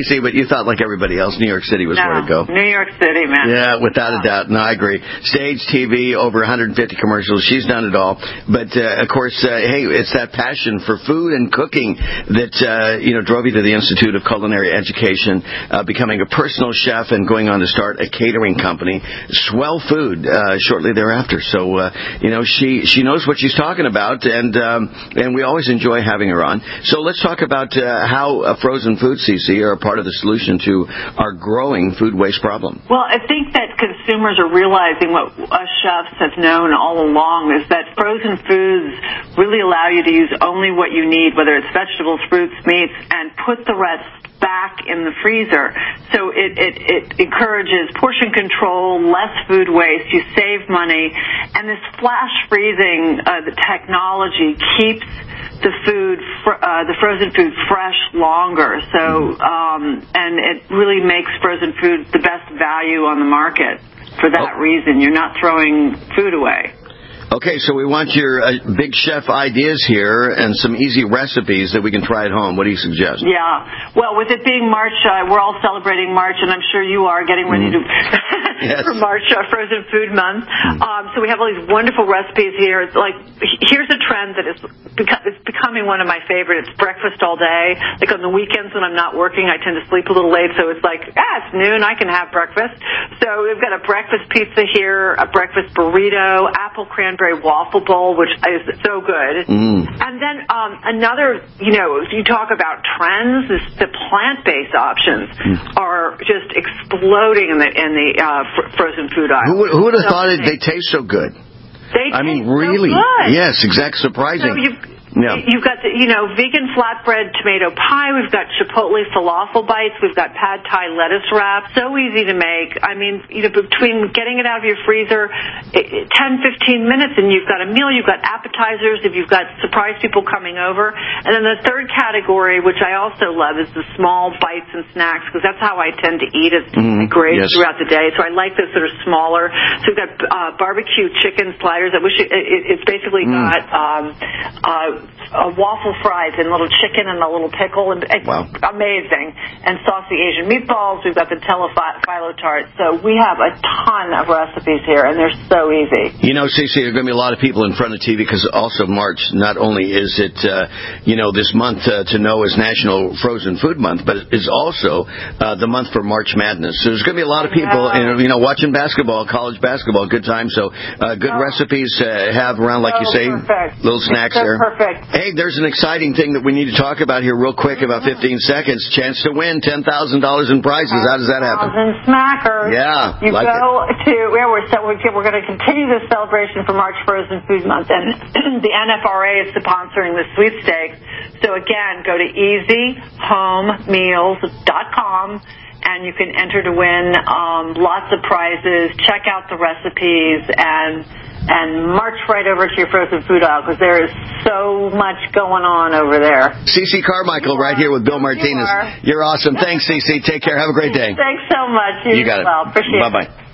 Cece, but you thought like everybody else, New York City was no, where to go. New York City, man. Yeah, without a doubt. No, I agree. Stage, T V, over one hundred fifty commercials. She's done it all. But, uh, of course, uh, hey, it's that passion for food and cooking that, uh, you know, drove you to the Institute of Culinary Education, uh, becoming a personal chef and going on to start a catering company, Swell Food, uh, shortly thereafter. So, uh, you know, she, she knows what she's talking about, and, um, and we always enjoy having her on. So let's talk about uh, how uh, frozen foods, Cece, are a part of the solution to our growing food waste problem. Well, I think that consumers are realizing what us chefs have known all along is that frozen foods really allow you to use only what you need, whether it's vegetables, fruits, meats, and put the rest back in the freezer. So it, it, it encourages portion control, less food waste, you save money, and this flash freezing, uh, the technology keeps the food, fr- uh, the frozen food fresh longer. So, um, and it really makes frozen food the best value on the market for that oh. reason. You're not throwing food away. Okay, so we want your uh, big chef ideas here and some easy recipes that we can try at home. What do you suggest? Yeah. Well, with it being March, uh, we're all celebrating March, and I'm sure you are getting ready mm. to yes. for March uh, Frozen Food Month. Mm. Um, so we have all these wonderful recipes here. It's like, here's a trend that is beco- it's becoming one of my favorites. It's breakfast all day. Like on the weekends when I'm not working, I tend to sleep a little late, so it's like, ah, it's noon, I can have breakfast. So we've got a breakfast pizza here, a breakfast burrito, apple cranberry waffle bowl, which is so good. Mm. And then um, another, you know, if you talk about trends, is the plant-based options mm. are just exploding in the in the uh, fr- frozen food aisle. Who would, who would have so thought it, they taste so good? They I taste mean, really? So good. Yes, exactly. Surprising. So you've, Yeah. You've got, the, you know, vegan flatbread tomato pie. We've got Chipotle falafel bites. We've got pad thai lettuce wrap. So easy to make. I mean, you know, between getting it out of your freezer, ten, fifteen minutes, and you've got a meal. You've got appetizers. If you've got surprise people coming over. And then the third category, which I also love, is the small bites and snacks, because that's how I tend to eat it. Mm, I grade yes. throughout the day. So I like those that are smaller. So we've got uh, barbecue chicken sliders. I wish it, it, it's basically mm. got um, uh, Uh, waffle fries and little chicken and a little pickle, and it's wow. amazing. And saucy Asian meatballs. We've got the phyllo tart. So we have a ton of recipes here, and they're so easy. You know, Cece, there are going to be a lot of people in front of T V because also March, not only is it, uh, you know, this month uh, to know is National Frozen Food Month, but it's also uh, the month for March Madness. So there's going to be a lot of people, yeah. you know, watching basketball, college basketball, good time. So uh, good oh. recipes uh, have around, like so you say, perfect. little snacks so there. Perfect. Hey, there's an exciting thing that we need to talk about here real quick, about fifteen seconds. Chance to win ten thousand dollars in prizes. How does that happen? ten thousand smackers. Yeah, You like go it. to, where we're, so we're, we're going to continue this celebration for March Frozen Food Month, and the N F R A is sponsoring the sweepstakes. So again, go to easy home meals dot com. And you can enter to win um, lots of prizes. Check out the recipes and and march right over to your frozen food aisle, because there is so much going on over there. Cece Carmichael you right are. here with Bill Martinez. You You're awesome. Thanks, Cece. Take care. Have a great day. Thanks so much. You, you got it. Well. Appreciate Bye-bye. it. Bye-bye.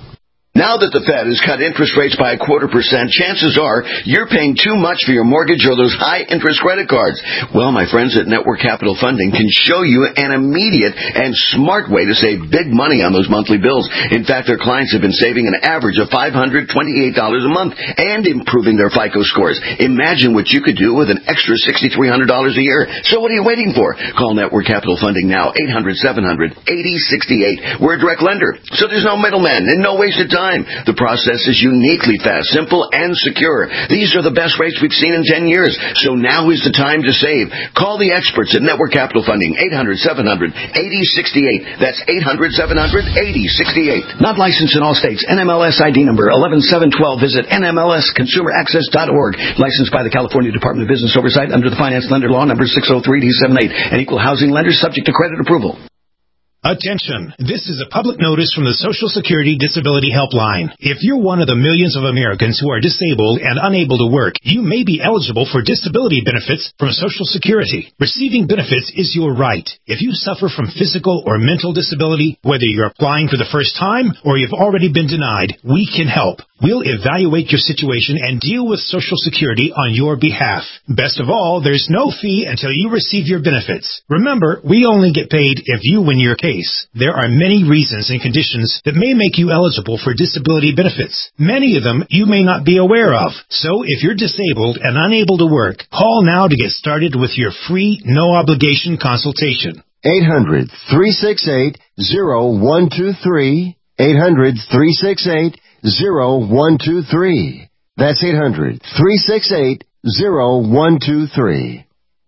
Now that the Fed has cut interest rates by a quarter percent, chances are you're paying too much for your mortgage or those high-interest credit cards. Well, my friends at Network Capital Funding can show you an immediate and smart way to save big money on those monthly bills. In fact, their clients have been saving an average of five hundred twenty-eight dollars a month and improving their FICO scores. Imagine what you could do with an extra six thousand three hundred dollars a year. So what are you waiting for? Call Network Capital Funding now, eight hundred, seven hundred, eighty sixty-eight. We're a direct lender, so there's no middleman and no wasted time. The process is uniquely fast, simple, and secure. These are the best rates we've seen in ten years, so now is the time to save. Call the experts at Network Capital Funding, eight hundred, seven hundred, eighty sixty-eight. That's eight hundred, seven hundred, eighty sixty-eight. Not licensed in all states. N M L S I D number eleven seven twelve. Visit N M L S consumer access dot org. Licensed by the California Department of Business Oversight under the Finance Lender Law number six oh three D seventy-eight. An equal housing lender subject to credit approval. Attention! This is a public notice from the Social Security Disability Helpline. If you're one of the millions of Americans who are disabled and unable to work, you may be eligible for disability benefits from Social Security. Receiving benefits is your right. If you suffer from physical or mental disability, whether you're applying for the first time or you've already been denied, we can help. We'll evaluate your situation and deal with Social Security on your behalf. Best of all, there's no fee until you receive your benefits. Remember, we only get paid if you win your case. There are many reasons and conditions that may make you eligible for disability benefits. Many of them you may not be aware of. So if you're disabled and unable to work, call now to get started with your free, no-obligation consultation. eight hundred, three six eight, zero one two three. eight hundred, three six eight, zero one two three. That's eight hundred, three six eight, zero one two three.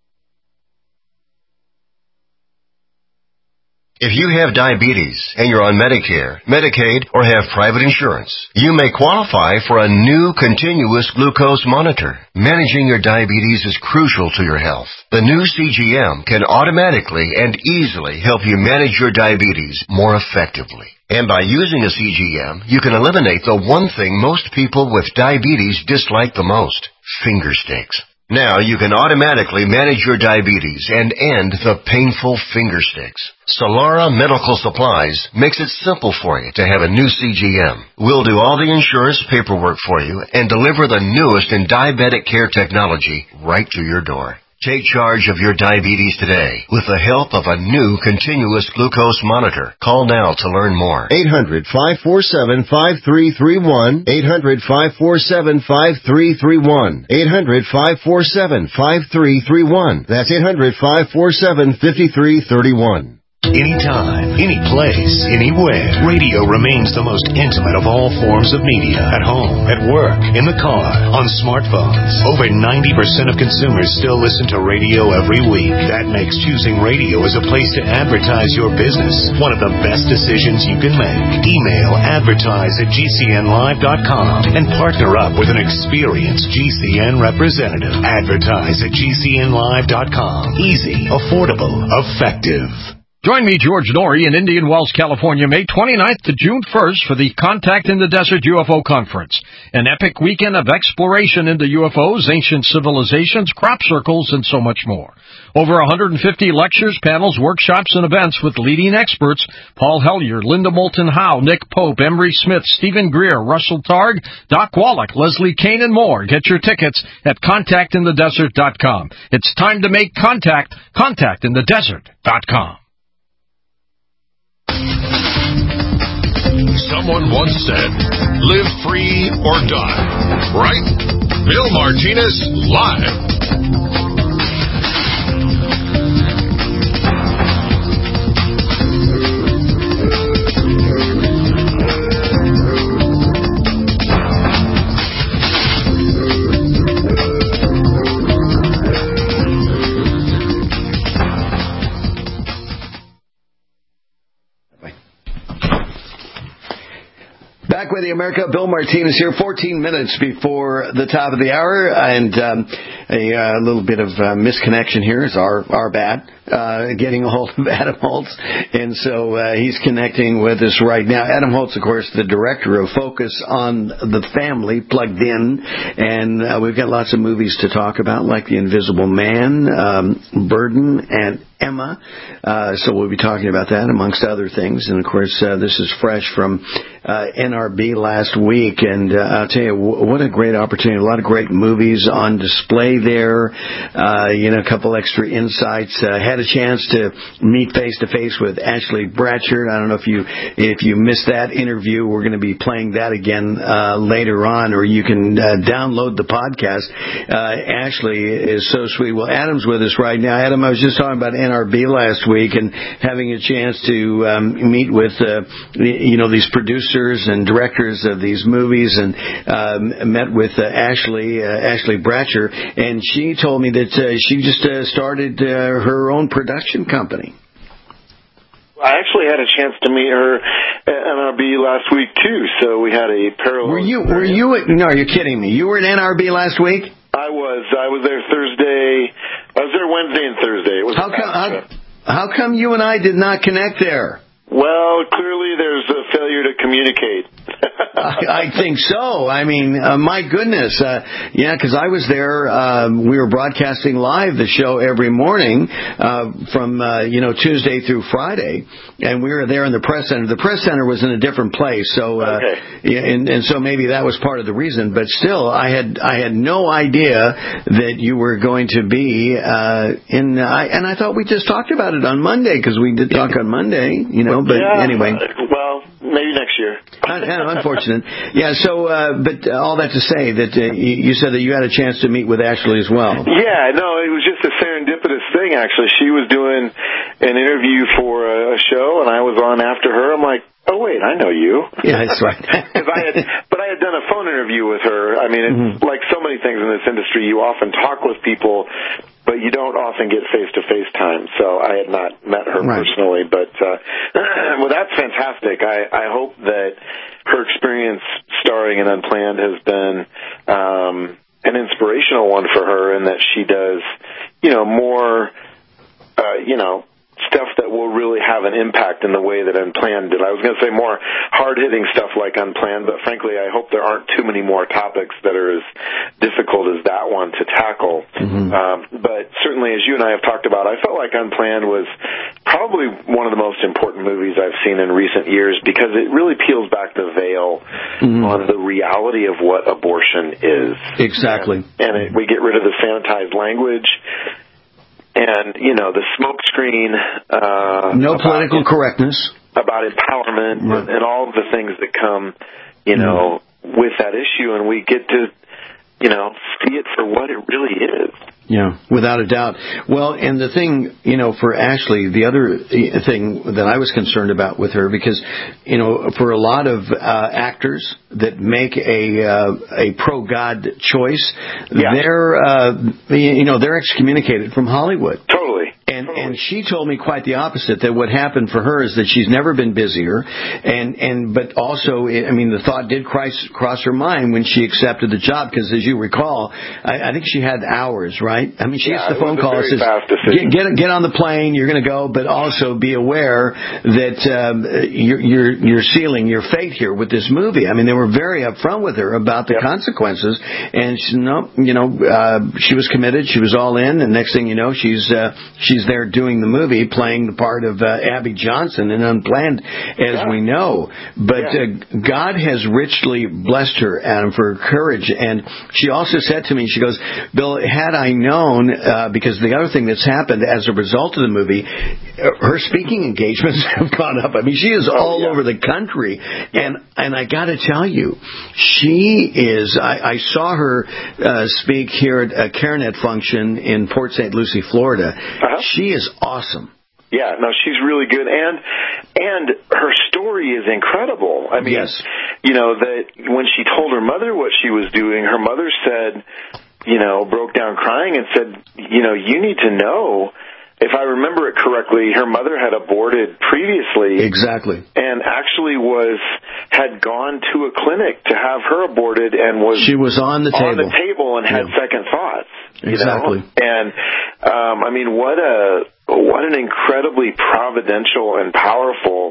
If you have diabetes and you're on Medicare, Medicaid, or have private insurance, you may qualify for a new continuous glucose monitor. Managing your diabetes is crucial to your health. The new C G M can automatically and easily help you manage your diabetes more effectively. And by using a C G M, you can eliminate the one thing most people with diabetes dislike the most, finger sticks. Now you can automatically manage your diabetes and end the painful finger sticks. Solara Medical Supplies makes it simple for you to have a new C G M. We'll do all the insurance paperwork for you and deliver the newest in diabetic care technology right to your door. Take charge of your diabetes today with the help of a new continuous glucose monitor. Call now to learn more. eight hundred, five four seven, five three three one. eight hundred, five four seven, five three three one. eight hundred, five four seven, five three three one. That's eight hundred, five four seven, five three three one. Anytime, any place, anywhere, radio remains the most intimate of all forms of media. At home, at work, in the car, on smartphones. Over ninety percent of consumers still listen to radio every week. That makes choosing radio as a place to advertise your business one of the best decisions you can make. Email advertise at G C N live dot com and partner up with an experienced G C N representative. Advertise at G C N live dot com. Easy, affordable, effective. Join me, George Norrie, in Indian Wells, California, May twenty-ninth to June first for the Contact in the Desert U F O Conference, an epic weekend of exploration into U F Os, ancient civilizations, crop circles, and so much more. Over one hundred fifty lectures, panels, workshops, and events with leading experts: Paul Hellyer, Linda Moulton Howe, Nick Pope, Emery Smith, Stephen Greer, Russell Targ, Doc Wallach, Leslie Kane, and more. Get your tickets at contact in the desert dot com. It's time to make contact. contact in the desert dot com. Someone once said, live free or die, right? Bill Martinez, live. Back with the America, Bill Martinez here, fourteen minutes before the top of the hour, and um, a uh, little bit of uh, misconnection here is our, our bad, uh, getting a hold of Adam Holtz, and so uh, he's connecting with us right now. Adam Holtz, of course, the director of Focus on the Family, Plugged In, and uh, we've got lots of movies to talk about, like The Invisible Man, um, Burden, and Emma, uh, so we'll be talking about that amongst other things, and of course uh, this is fresh from uh, N R B last week, and uh, I'll tell you, w- what a great opportunity, a lot of great movies on display there, uh, you know, a couple extra insights, uh, had a chance to meet face to face with Ashley Bratchard. I don't know if you if you missed that interview, we're going to be playing that again uh, later on, or you can uh, download the podcast. uh, Ashley is so sweet. Well, Adam's with us right now. Adam, I was just talking about N R B last week and having a chance to um, meet with uh, you know, these producers and directors of these movies, and um, met with uh, Ashley uh, Ashley Bratcher, and she told me that uh, she just uh, started uh, her own production company. I actually had a chance to meet her at N R B last week too, so we had a parallel. Were you? Were you? At, no, you're kidding me. You were at N R B last week? I was. I was there Thursday. I was there Wednesday and Thursday. It was how come? How, how come you and I did not connect there? Well, clearly there's a failure to communicate. I, I think so. I mean, uh, my goodness. Uh, yeah, because I was there. Uh, we were broadcasting live the show every morning uh, from, uh, you know, Tuesday through Friday. And we were there in the press center. The press center was in a different place. So, uh, okay. yeah, and, and so maybe that was part of the reason. But still, I had I had no idea that you were going to be uh, in. I, and I thought we just talked about it on Monday because we did talk on Monday, you know. But yeah, anyway. Well, maybe next year. uh, yeah, unfortunate. Yeah, so, uh, but all that to say that uh, you said that you had a chance to meet with Ashley as well. Yeah, no, it was just a serendipitous thing, actually. She was doing an interview for a show, and I was on after her. I'm like, oh, wait, I know you. Yeah, that's right. Cause I had, but I had done a phone interview with her. I mean, it's mm-hmm. like so many things in this industry, you often talk with people, but you don't often get face-to-face time. So I had not met her right. personally. But, uh, well, that's fantastic. I, I hope that her experience starring in Unplanned has been um, an inspirational one for her, and that she does, you know, more, uh, you know, stuff that will really have an impact in the way that Unplanned did. I was going to say more hard-hitting stuff like Unplanned, but frankly, I hope there aren't too many more topics that are as difficult as that one to tackle. Mm-hmm. Um, but certainly, as you and I have talked about, I felt like Unplanned was probably one of the most important movies I've seen in recent years because it really peels back the veil mm-hmm. on the reality of what abortion is. Exactly. And, and it, we get rid of the sanitized language. And, you know, the smokescreen. Uh, no political about, correctness. About empowerment right. and, and all of the things that come, you know, mm. with that issue. And we get to, you know, see it for what it really is. Yeah, without a doubt. Well, and the thing, you know, for Ashley, the other thing that I was concerned about with her, because, you know, for a lot of uh, actors that make a uh, a pro-God choice, yeah. they're, uh, you know, they're excommunicated from Hollywood. Totally. And and she told me quite the opposite, that what happened for her is that she's never been busier, and, and but also, I mean, the thought did cross, cross her mind when she accepted the job, because as you recall, I, I think she had hours, right? I mean, she yeah, gets the phone call and says, get, get, get on the plane, you're going to go, but also be aware that um, you're, you're, you're sealing your fate here with this movie. I mean, they were very upfront with her about the yep. consequences, and she, no, you know, uh, she was committed, she was all in, and next thing you know, she's uh, she's there doing the movie, playing the part of uh, Abby Johnson in Unplanned, as yeah. we know. But yeah. uh, God has richly blessed her, Adam, for her courage. And she also said to me, she goes, Bill, had I known, uh, because the other thing that's happened as a result of the movie, her speaking engagements have gone up. I mean, she is all oh, yeah. over the country. And and I got to tell you, she is, I, I saw her uh, speak here at a CareNet function in Port Saint Lucie, Florida. Uh-huh. She is awesome. Yeah, no, she's really good, and and her story is incredible. I mean, yes. you know, that when she told her mother what she was doing, her mother said, you know, broke down crying and said, you know, you need to know. If I remember it correctly, her mother had aborted previously. Exactly. And actually was, had gone to a clinic to have her aborted and was... She was on the table. On the table and had yeah. second thoughts. Exactly. You know? And, um, I mean, what a, what an incredibly providential and powerful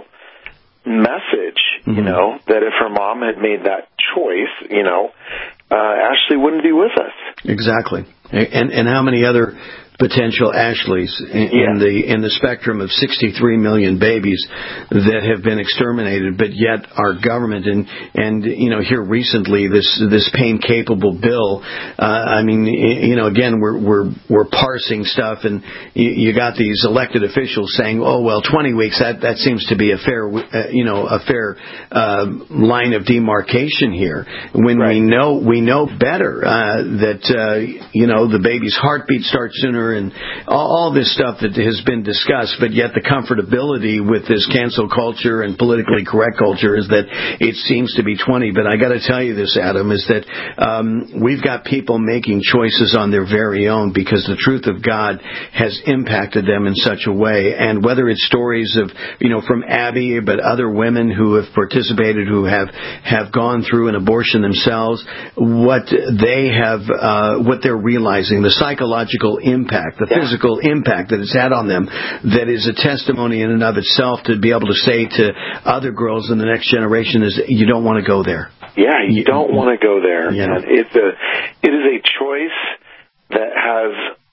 message, mm-hmm. you know, that if her mom had made that choice, you know, uh, Ashley wouldn't be with us. Exactly. And, and how many other potential Ashleys in, yeah. in the in the spectrum of sixty-three million babies that have been exterminated, but yet our government and and you know here recently this this pain capable bill. Uh, I mean, you know, again we're we're we're parsing stuff, and you, you got these elected officials saying, oh well, twenty weeks that that seems to be a fair uh, you know a fair uh, line of demarcation here. When right. we know we know better uh, that uh, you know the baby's heartbeat starts sooner. And all this stuff that has been discussed, but yet the comfortability with this cancel culture and politically correct culture is that it seems to be twenty. But I got to tell you this, Adam, is that um, we've got people making choices on their very own because the truth of God has impacted them in such a way. And whether it's stories of, you know, from Abby, but other women who have participated, who have, have gone through an abortion themselves, what they have, uh, what they're realizing, the psychological impact impact, the yeah. physical impact that it's had on them, that is a testimony in and of itself to be able to say to other girls in the next generation is you don't want to go there. Yeah, you, you don't want to go there. You know. And it's a, it is a choice that has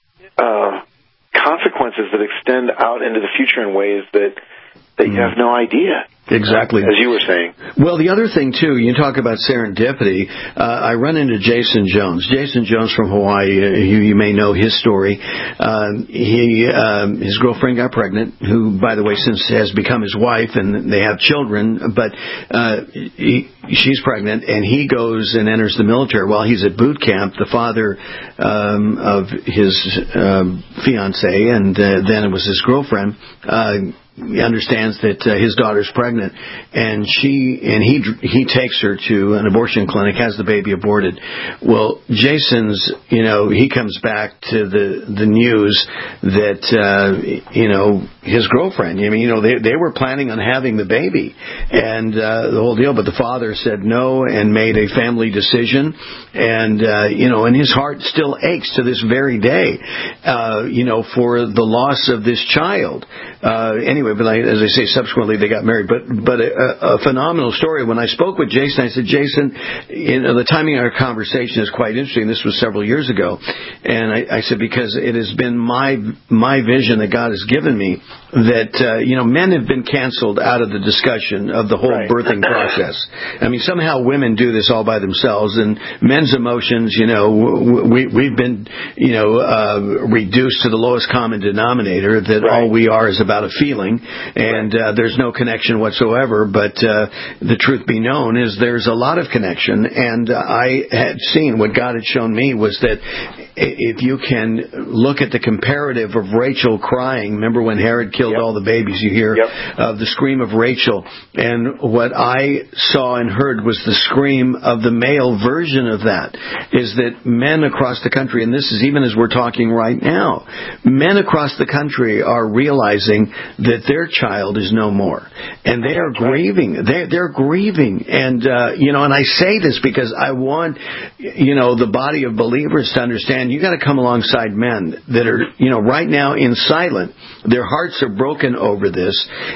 uh, consequences that extend out into the future in ways that, that you have no idea. Exactly. As you were saying. Well, the other thing, too, you talk about serendipity. Uh, I run into Jason Jones. Jason Jones from Hawaii, uh, you, you may know his story. Uh, he, uh, his girlfriend got pregnant, who, by the way, since has become his wife, and they have children, but uh, he, she's pregnant, and he goes and enters the military. While he's at boot camp, the father um, of his uh, fiancée, and uh, then it was his girlfriend, uh, he understands that uh, his daughter's pregnant, and she and he he takes her to an abortion clinic, has the baby aborted. Well, Jason's, you know, he comes back to the the news that uh, you know his girlfriend. I mean, you know, they they were planning on having the baby, and uh, the whole deal. But the father said no and made a family decision, and uh, you know, and his heart still aches to this very day, uh, you know, for the loss of this child. Uh, anyway, but I, as I say, subsequently they got married. But but a, a phenomenal story. When I spoke with Jason, I said, Jason, you know, the timing of our conversation is quite interesting. This was several years ago, and I, I said because it has been my my vision that God has given me that uh, you know men have been canceled out of the discussion of the whole right. birthing process. I mean, somehow women do this all by themselves, and men's emotions, you know, we we've been you know uh, reduced to the lowest common denominator that right. all we are is about a feeling, and uh, there's no connection whatsoever. But uh, the truth be known is there's a lot of connection, and uh, I had seen what God had shown me was that if you can look at the comparative of Rachel crying, remember when Herod killed yep. all the babies, you hear yep. of the scream of Rachel, and what I saw and heard was the scream of the male version of that, is that men across the country, and this is even as we're talking right now, men across the country are realizing that their child is no more, and they are grieving. They they're grieving, and uh, you know, and I say this because I want you know the body of believers to understand. You got to come alongside men that are you know right now in silent. Their hearts are broken over this,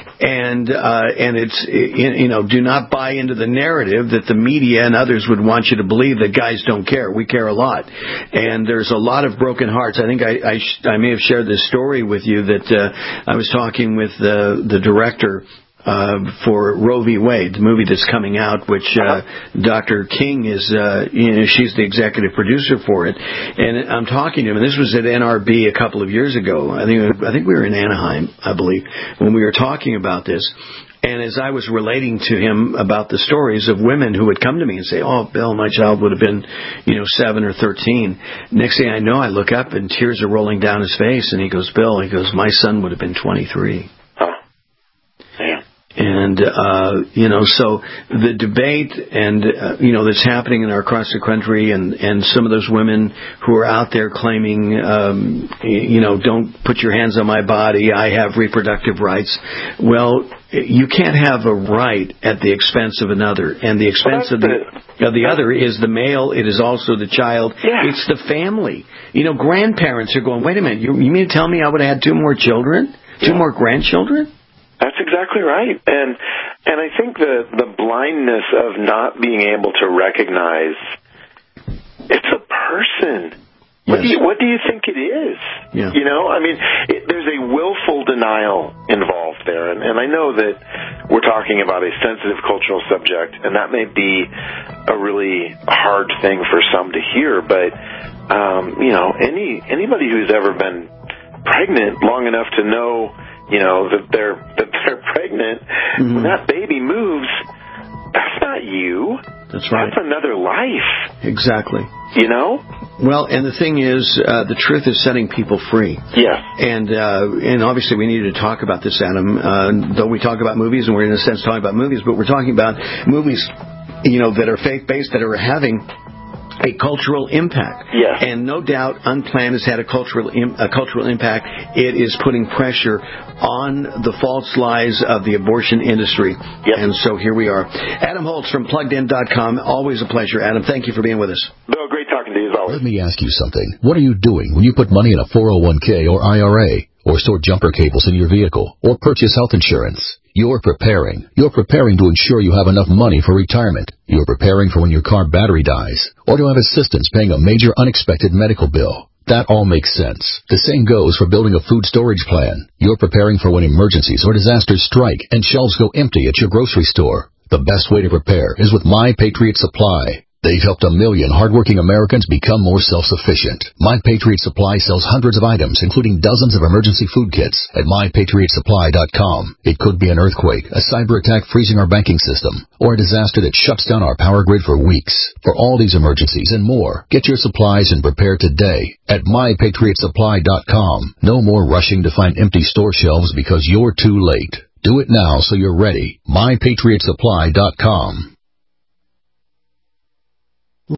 and uh, and it's you know do not buy into the narrative that the media and others would want you to believe that guys don't care. We care a lot, and there's a lot of broken hearts. I think I I, sh- I may have shared this story with you that uh, I was talking with the the director Uh, for Roe v. Wade, the movie that's coming out, which uh, Doctor King is, uh, you know, she's the executive producer for it. And I'm talking to him, and this was at N R B a couple of years ago. I think I think we were in Anaheim, I believe, when we were talking about this. And as I was relating to him about the stories of women who would come to me and say, "Oh, Bill, my child would have been, you know, seven or thirteen." Next thing I know, I look up and tears are rolling down his face, and he goes, "Bill," he goes, "my son would have been twenty-three." And, uh, you know, so the debate and, uh, you know, that's happening in our across the country and, and some of those women who are out there claiming, um, you know, don't put your hands on my body, I have reproductive rights. Well, you can't have a right at the expense of another. And the expense of the, of the other is the male. It is also the child. Yeah. It's the family. You know, grandparents are going, wait a minute, you, you mean to tell me I would have had two more children? Two yeah. more grandchildren? That's exactly right, and and I think the the blindness of not being able to recognize it's a person. Yes. What do you what do you think it is? Yeah. You know, I mean, it, there's a willful denial involved there, and, and I know that we're talking about a sensitive cultural subject, and that may be a really hard thing for some to hear, but um, you know, any anybody who's ever been pregnant long enough to know. You know, that they're that they're pregnant, mm-hmm. when that baby moves, that's not you. That's right. That's another life. Exactly. You know? Well, and the thing is, uh, the truth is setting people free. Yeah. And uh, and obviously we need to talk about this, Adam, uh, though we talk about movies, and we're in a sense talking about movies, but we're talking about movies, you know, that are faith-based, that are having a cultural impact. Yes. And no doubt Unplanned has had a cultural im- a cultural impact. It is putting pressure on the false lies of the abortion industry. Yep. And so here we are. Adam Holz from plugged in dot com. Always a pleasure, Adam. Thank you for being with us. Bill, great talking to you. opportunities always. Let me ask you something. What are you doing when you put money in a four oh one k or I R A, or store jumper cables in your vehicle, or purchase health insurance? You're preparing. You're preparing to ensure you have enough money for retirement. You're preparing for when your car battery dies, or to have assistance paying a major unexpected medical bill. That all makes sense. The same goes for building a food storage plan. You're preparing for when emergencies or disasters strike and shelves go empty at your grocery store. The best way to prepare is with My Patriot Supply. They've helped a million hardworking Americans become more self-sufficient. My Patriot Supply sells hundreds of items, including dozens of emergency food kits, at my patriot supply dot com. It could be an earthquake, a cyber attack freezing our banking system, or a disaster that shuts down our power grid for weeks. For all these emergencies and more, get your supplies and prepare today at my patriot supply dot com. No more rushing to find empty store shelves because you're too late. Do it now so you're ready. my patriot supply dot com.